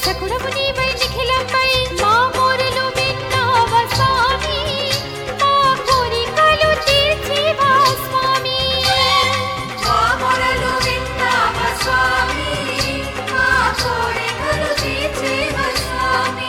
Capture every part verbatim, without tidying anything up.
రక్షకుడవు నీవై నిఖిలంపై మా మొరలు విన్నావా స్వామి, మా కోరికలు తీర్చివా స్వామి. మా మొరలు విన్నావా స్వామి, మా కోరికలు తీర్చివా స్వామి.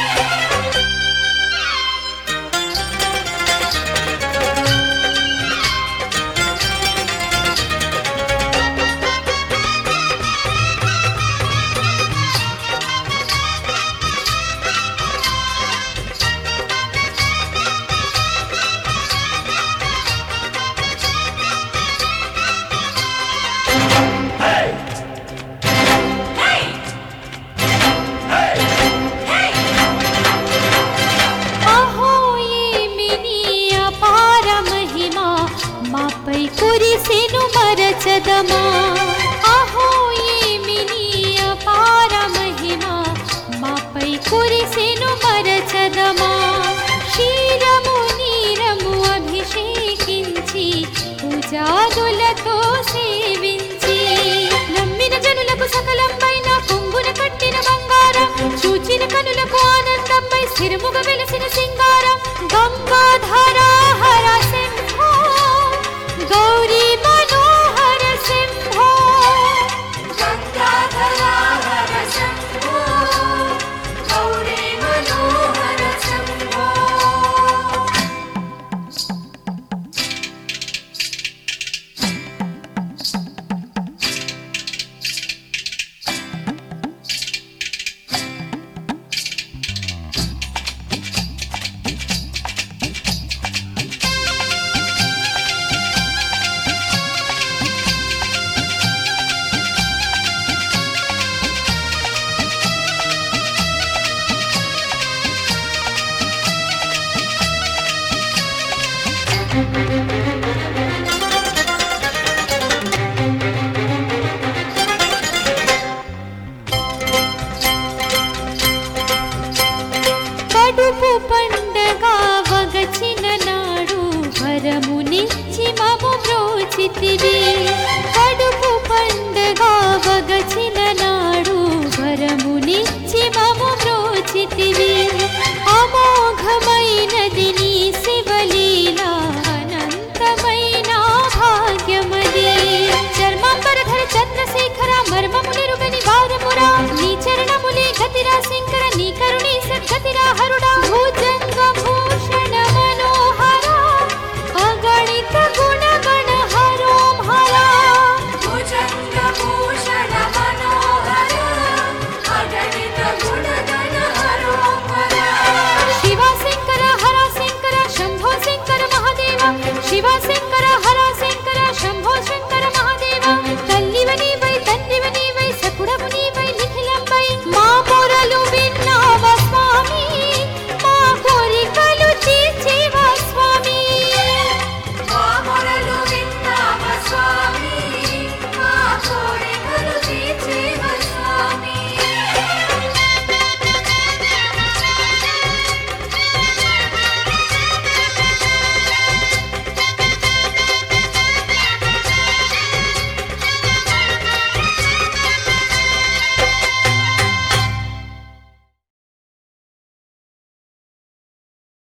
మాపై కురిసెను మరచదమా, అహో ఏమి నీ అపార మహిమ, మాపై కురిసెను మరచదమా. క్షీరము నీరము అభిషేకించి పూజాదులతో సేవించి నమ్మిన జనులకు సకలంపైన కొంగున కట్టిన బంగారం, చూచిన కనులకు ఆనందంపై సిరుముగ వెలిసిన సింగారం. గంగాధర హర సింహో గౌరీ మనోహర సింహో, గంగాధర హర శంభో గౌరీ మనోహర శంభో. కడుపు పండగ వగచిన నాడు వరమునిచ్చి మము బ్రోచితివి,